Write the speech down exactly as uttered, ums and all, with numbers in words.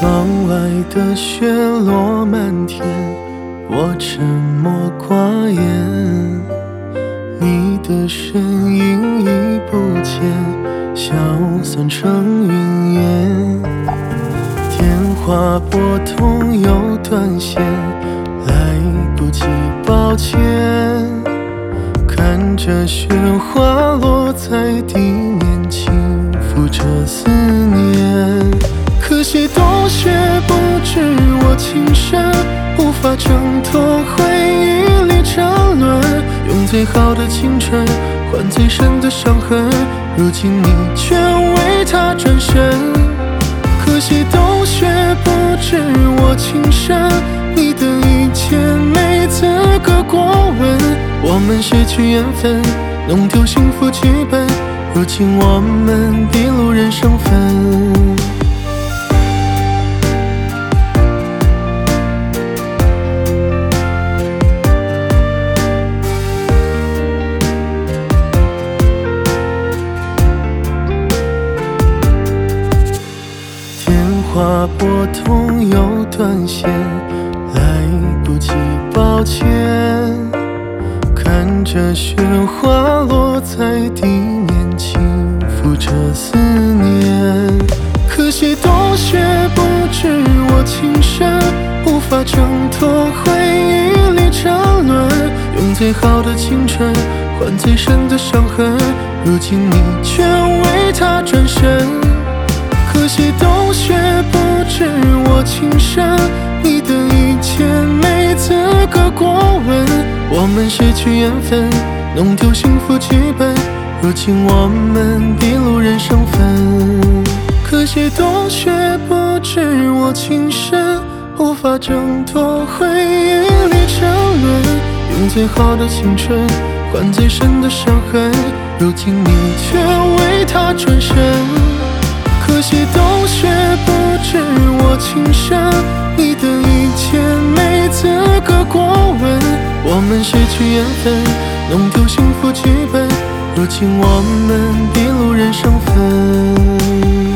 窗外的雪落满天，我沉默寡言，你的身影已不见，消散成云烟。电话拨通又断线，来不及抱歉，看着雪花落在地面，轻抚着思念。可惜冬雪不知我情深，无法挣脱回忆里战乱，用最好的青春换最深的伤痕，如今你却为他转身。可惜冬雪不知我情深，你的一切没资格过问，我们失去缘分，弄丢幸福剧本，如今我们别路人生分。电话拨通又断线，来不及抱歉，看着雪花落在地面，轻抚着思念。可惜冬雪不知我情深，无法挣脱回忆里战乱，用最好的青春换最深的伤痕，如今你却为他转身。可惜冬雪不知我情深，你的一切没资格过问，我们失去缘分，弄丢幸福剧本，如今我们别路人生分。可惜冬雪不知我情深，无法挣脱回忆里沉沦，用最好的青春换最深的伤痕，如今你却为他转身。可惜冬雪不知我情深，你的一切没资格过问，我们失去缘分，弄丢幸福剧本，如今我们别路人生分。